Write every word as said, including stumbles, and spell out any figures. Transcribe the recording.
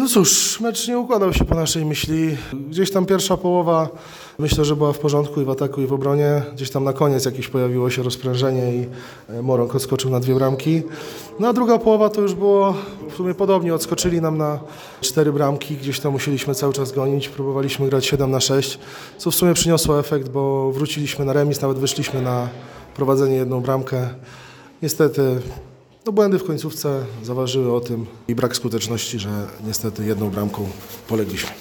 No cóż, mecz nie układał się po naszej myśli. Gdzieś tam pierwsza połowa myślę, że była w porządku i w ataku, i w obronie. Gdzieś tam na koniec jakieś pojawiło się rozprężenie i Moronk odskoczył na dwie bramki. No a druga połowa to już było w sumie podobnie. Odskoczyli nam na cztery bramki. Gdzieś tam musieliśmy cały czas gonić. Próbowaliśmy grać siedem na sześć, co w sumie przyniosło efekt, bo wróciliśmy na remis, nawet wyszliśmy na prowadzenie jedną bramkę. Niestety no błędy w końcówce zaważyły o tym i brak skuteczności, że niestety jedną bramką polegliśmy.